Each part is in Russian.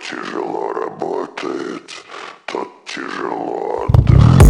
тяжело работает, тот тяжело отдыхает.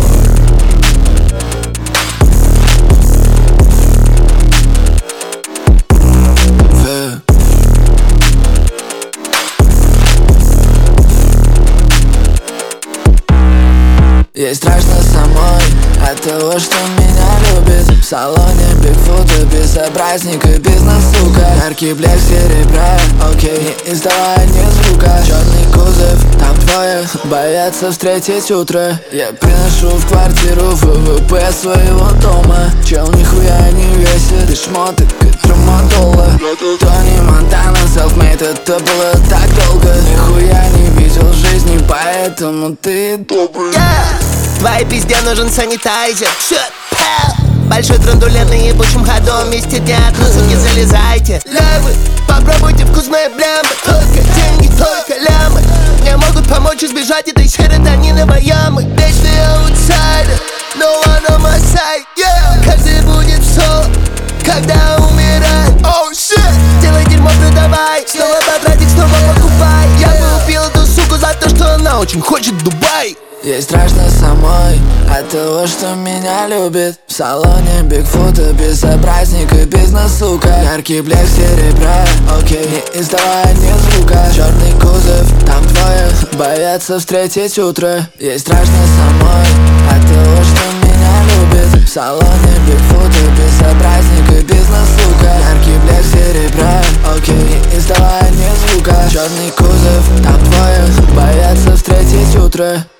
Ей страшно самой от того, что меня любит. В салоне бигфута, безобразник и бизнес-сука. Яркий блеск серебра, окей, не издавая ни звука. Черный кузов, там двое, боятся встретить утро. Я приношу в квартиру ВВП своего дома. Чел нихуя не весит, и шмоты как трамадола. Тони Монтана, self-made, это было так долго. Нихуя не видел жизни, поэтому ты добрый. Твоей пизде нужен санитайзер. Большой трандулетный ебучим ходом. Вместе дня от носа не залезайте. Лявы, попробуйте вкусные блямбы. Только деньги, только лямы мне могут помочь избежать этой серотониновой ямы. Вечный аутсайдер, no one on my side, yeah. Каждый будет в соло, когда умирает. Oh shit, делай дерьмо, продавай. Снова потратить, снова покупай. Я бы убил эту суку за то, что она очень хочет Дубай. Ей страшно самой от того, что меня любит. В салоне бигфута, безобразник и бизнес-сука. Яркий блеск серебра, окей, не издавая ни звука. Черный кузов, там двое, боятся встретить утро. Ей страшно самой от того, что меня любит. В салоне бигфута, безобразник и бизнес-сука. Яркий блеск серебра, окей, не издавая ни звука. Черный кузов, там двое, боятся встретить утро.